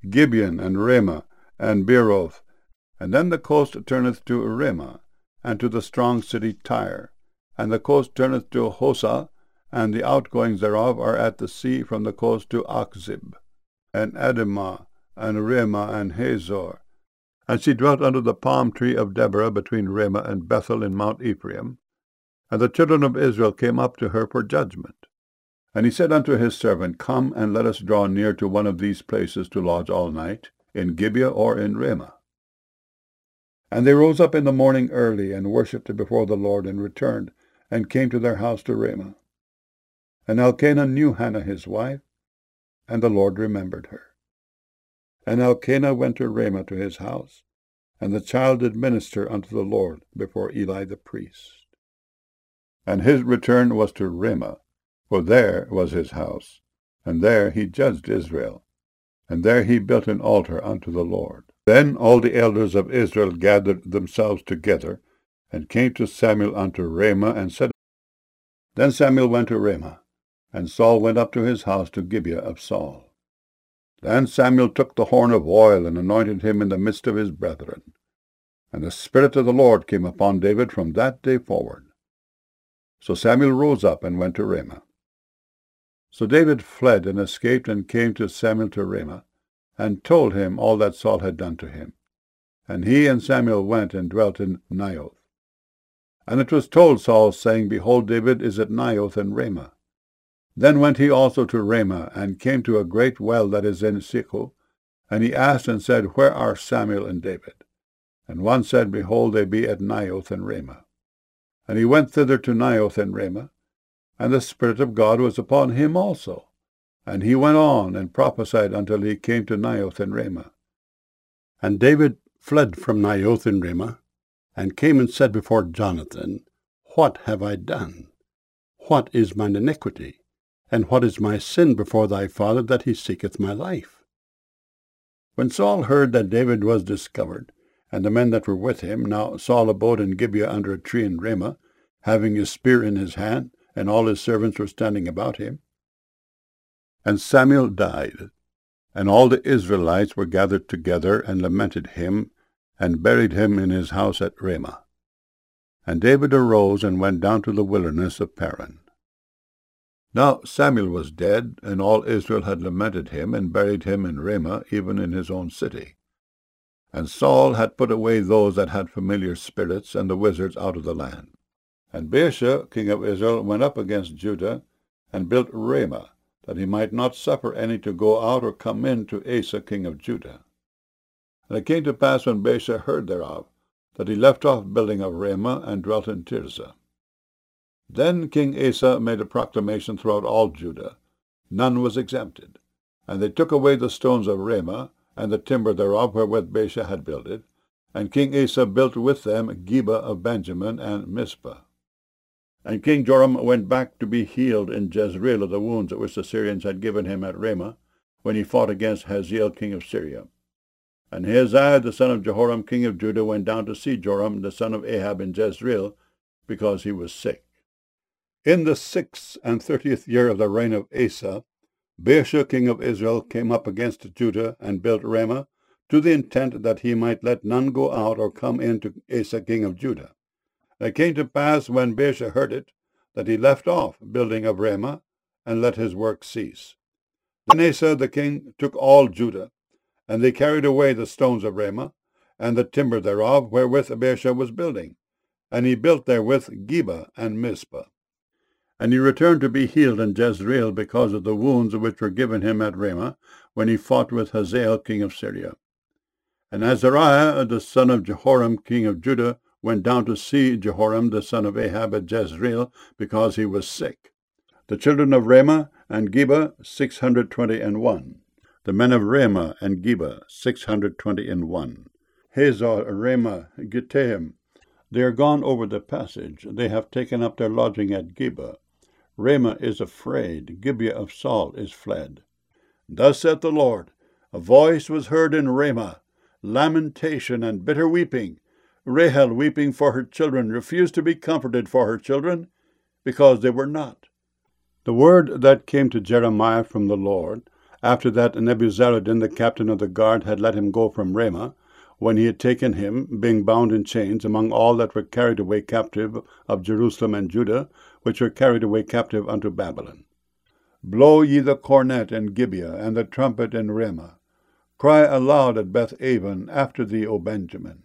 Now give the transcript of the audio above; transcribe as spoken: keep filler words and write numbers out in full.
Gibeon, and Ramah, and Beeroth. And then the coast turneth to Ramah, and to the strong city Tyre. And the coast turneth to Hosah, and the outgoings thereof are at the sea from the coast to Achzib, and Adamah, and Ramah, and Hazor. And she dwelt under the palm tree of Deborah between Ramah and Bethel in Mount Ephraim. And the children of Israel came up to her for judgment. And he said unto his servant, Come, and let us draw near to one of these places to lodge all night, in Gibeah or in Ramah. And they rose up in the morning early, and worshipped before the Lord, and returned, and came to their house to Ramah. And Elkanah knew Hannah his wife, and the Lord remembered her. And Elkanah went to Ramah to his house, and the child did minister unto the Lord before Eli the priest. And his return was to Ramah, for there was his house, and there he judged Israel, and there he built an altar unto the Lord. Then all the elders of Israel gathered themselves together, and came to Samuel unto Ramah, and said, Then Samuel went to Ramah, and Saul went up to his house to Gibeah of Saul. Then Samuel took the horn of oil, and anointed him in the midst of his brethren. And the Spirit of the Lord came upon David from that day forward. So Samuel rose up and went to Ramah. So David fled and escaped, and came to Samuel to Ramah, and told him all that Saul had done to him. And he and Samuel went and dwelt in Naioth. And it was told Saul, saying, Behold, David is at Naioth in Ramah. Then went he also to Ramah, and came to a great well that is in Sechu. And he asked and said, Where are Samuel and David? And one said, Behold, they be at Naioth in Ramah. And he went thither to Naioth in Ramah, and the Spirit of God was upon him also. And he went on and prophesied until he came to Naioth in Ramah. And David fled from Naioth in Ramah, and came and said before Jonathan, What have I done? What is mine iniquity? And what is my sin before thy father, that he seeketh my life? When Saul heard that David was discovered, and the men that were with him, now Saul abode in Gibeah under a tree in Ramah, having his spear in his hand, and all his servants were standing about him. And Samuel died, and all the Israelites were gathered together, and lamented him, and buried him in his house at Ramah. And David arose and went down to the wilderness of Paran. Now Samuel was dead, and all Israel had lamented him, and buried him in Ramah, even in his own city. And Saul had put away those that had familiar spirits, and the wizards out of the land. And Baasha, king of Israel, went up against Judah, and built Ramah, that he might not suffer any to go out or come in to Asa, king of Judah. And it came to pass, when Baasha heard thereof, that he left off building of Ramah, and dwelt in Tirzah. Then King Asa made a proclamation throughout all Judah. None was exempted. And they took away the stones of Ramah, and the timber thereof wherewith Baasha had builded. And King Asa built with them Geba of Benjamin, and Mizpah. And King Joram went back to be healed in Jezreel of the wounds which the Syrians had given him at Ramah, when he fought against Hazael king of Syria. And Ahaziah the son of Jehoram king of Judah went down to see Joram the son of Ahab in Jezreel, because he was sick. In the sixth and thirtieth year of the reign of Asa, Baasha king of Israel came up against Judah, and built Ramah, to the intent that he might let none go out or come in to Asa king of Judah. And it came to pass, when Baasha heard it, that he left off building of Ramah, and let his work cease. Then Asa the king took all Judah, and they carried away the stones of Ramah, and the timber thereof, wherewith Baasha was building. And he built therewith Geba and Mizpah. And he returned to be healed in Jezreel, because of the wounds which were given him at Ramah, when he fought with Hazael king of Syria. And Azariah the son of Jehoram king of Judah went down to see Jehoram the son of Ahab at Jezreel, because he was sick. The children of Ramah and Geba, six hundred twenty and one. The men of Ramah and Geba, six hundred twenty and one. Hazor, Ramah, Gittaim. They are gone over the passage. They have taken up their lodging at Geba. Ramah is afraid. Gibeah of Saul is fled. Thus saith the Lord, a voice was heard in Ramah, lamentation and bitter weeping. Rahel, weeping for her children, refused to be comforted for her children, because they were not. The word that came to Jeremiah from the Lord, After that Nebuzaradan, the captain of the guard, had let him go from Ramah, when he had taken him, being bound in chains, among all that were carried away captive of Jerusalem and Judah, which were carried away captive unto Babylon. Blow ye the cornet in Gibeah, and the trumpet in Ramah. Cry aloud at Beth Aven after thee, O Benjamin.